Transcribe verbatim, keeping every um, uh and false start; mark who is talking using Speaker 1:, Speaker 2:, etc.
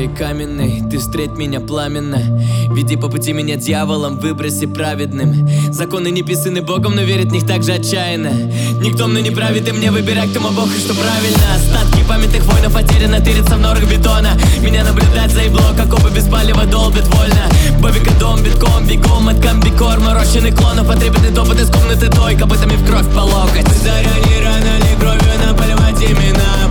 Speaker 1: своей каменной, ты встреть меня пламенно. Веди по пути меня дьяволом, выброси праведным. Законы не писаны Богом, но верить в них так же отчаянно. Никто мной не правит, и мне выбирать, кто мой Бог и что правильно. Остатки памятных воинов потеряно, тырятся в норах бетона. Меня наблюдать за ебло, как оба без палева долбит вольно. Бобика дом, битком, бегом от комбикор. Морощенный клонов, потребный топот из комнаты той, копытами в кровь по локоть. Заря не рано ли кровью наполивать имена.